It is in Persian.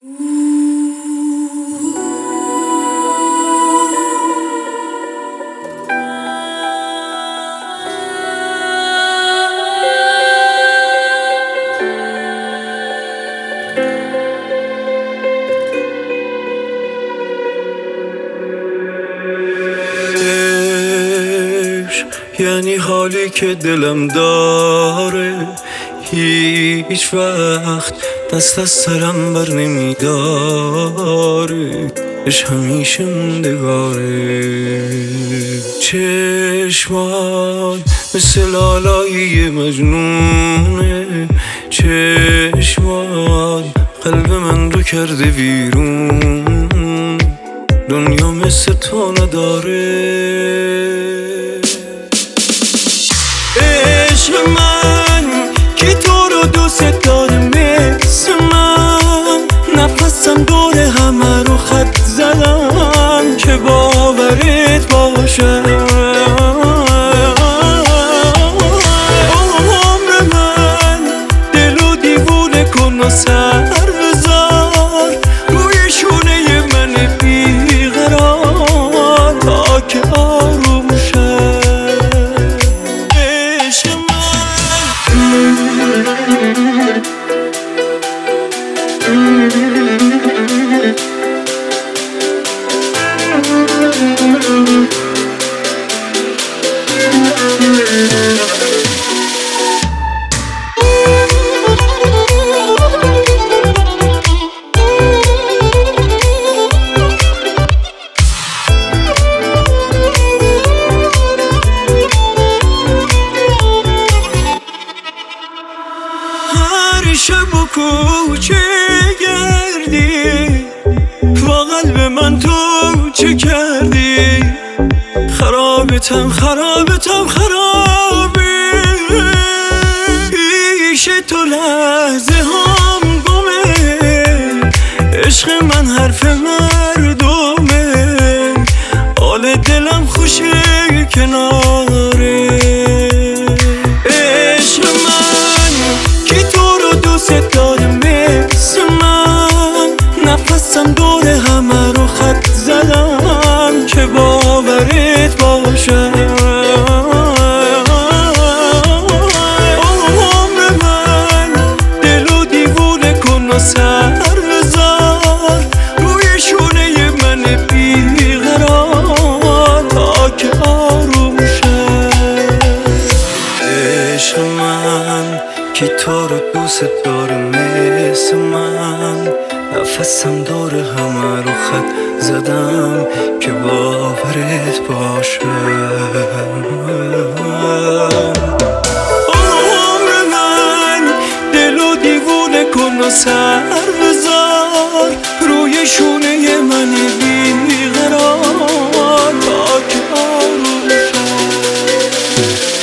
یعنی حالی که دلم داره هیچ وقت دست از سرم بر نمیداره، عشق همیشه موندگاره. چشمات مثل لالایی مجنونه، چشمات قلب من رو کرده ویرون، دنیا مثل تو نداره. عشق من که تو رو دوست داره مثل من، نفسم دور همه رو خط زدم که باورت باشه. عمر من دلو دیوونه کن و سر بذار روی شونه من بیقرار تا که آروم شه. هر شب و کوچه گردی با قلب من تو چه کردی؟ خرابتم خرابی، پیش تو لحظه هم گمه، عشق من حرف مردمه، حال دلم خوشه کناره. عشق من که تو رو دوست داره مثل من، نفسم دور همه رو خط زدم که باورت باشه. عمر من دلو دیوونه کن و سر بذار روی شونه من بیقرار تا که آروم شه. عشق من که تو رو دوست داره مثل من، نفسم دور همه رو خط زدم که باورت باشه. عمر من دلو دیوونه کن و سر بذار روی شونه من بیقرار تا که آروم شه.